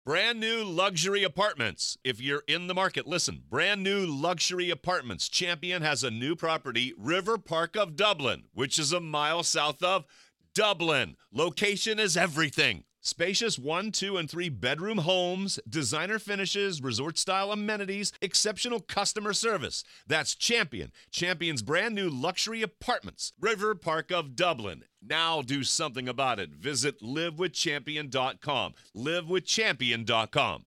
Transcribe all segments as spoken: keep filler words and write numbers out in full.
Brand new luxury apartments. If you're in the market, listen. Brand new luxury apartments. Champion has a new property, River Park of Dublin, which is a mile south of Dublin. Location is everything. Spacious one, two, and three bedroom homes, designer finishes, resort-style amenities, exceptional customer service. That's Champion. Champion's brand new luxury apartments, River Park of Dublin. Now do something about it. Visit live with champion dot com. live with champion dot com.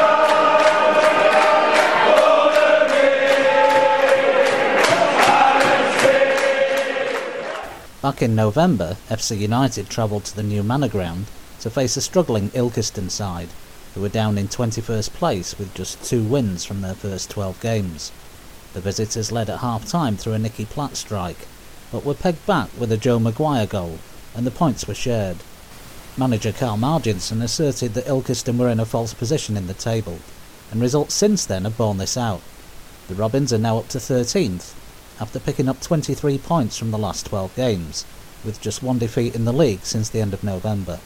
Back in November, F C United travelled to the new Manor Ground to face a struggling Ilkeston side, who were down in twenty-first place with just two wins from their first twelve games. The visitors led at half-time through a Nicky Platt strike, but were pegged back with a Joe Maguire goal, and the points were shared. Manager Carl Marginson asserted that Ilkeston were in a false position in the table, and results since then have borne this out. The Robins are now up to thirteenth, after picking up twenty-three points from the last twelve games, with just one defeat in the league since the end of November.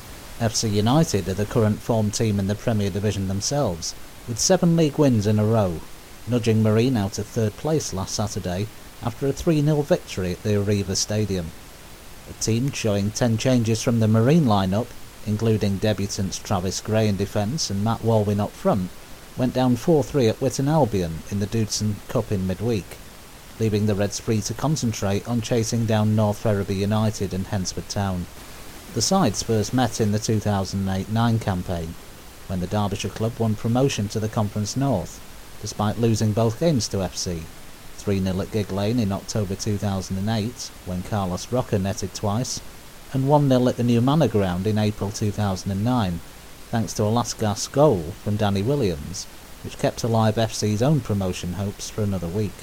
F C United are the current form team in the Premier Division themselves, with seven league wins in a row, nudging Marine out of third place last Saturday after a three nil victory at the Arriva Stadium. A team showing ten changes from the Marine lineup, including debutants Travis Gray in defence and Matt Walwyn up front, went down four three at Witton Albion in the Dudson Cup in midweek, leaving the Reds free to concentrate on chasing down North Ferriby United and Hensford Town. The sides first met in the two thousand eight nine campaign, when the Derbyshire club won promotion to the Conference North, despite losing both games to F C, three nil at Gig Lane in October two thousand eight, when Carlos Roca netted twice, and one nil at the new Manor Ground in April two thousand nine, thanks to a last-gasp goal from Danny Williams, which kept alive F C's own promotion hopes for another week.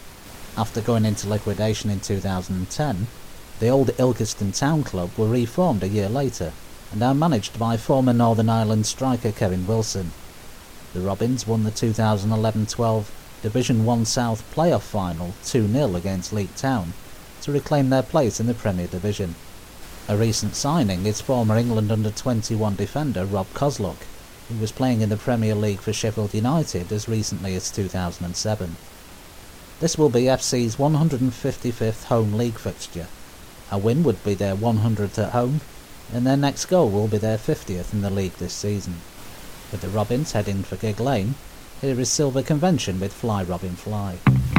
After going into liquidation in two thousand ten, the old Ilkeston Town Club were reformed a year later, and are managed by former Northern Ireland striker Kevin Wilson. The Robins won the two thousand eleven twelve Division one South playoff final two nil against Leek Town to reclaim their place in the Premier Division. A recent signing is former England under twenty-one defender Rob Kozluk, who was playing in the Premier League for Sheffield United as recently as two thousand seven. This will be F C's one hundred fifty-fifth home league fixture. A win would be their one hundredth at home, and their next goal will be their fiftieth in the league this season. With the Robins heading for Gig Lane, here is Silver Convention with Fly Robin Fly.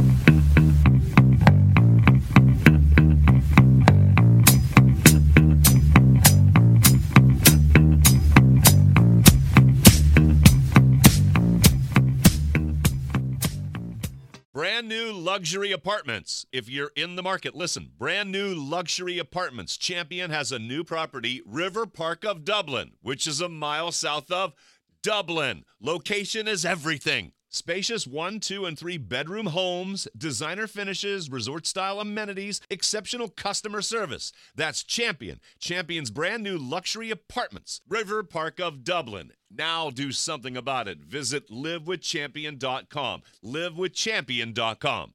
Brand new luxury apartments. If you're in the market, listen. Brand new luxury apartments. Champion has a new property, River Park of Dublin, which is a mile south of Dublin. Location is everything. Spacious one, two, and three bedroom homes, designer finishes, resort-style amenities, exceptional customer service. That's Champion. Champion's brand new luxury apartments, River Park of Dublin. Now do something about it. Visit live with champion dot com. live with champion dot com.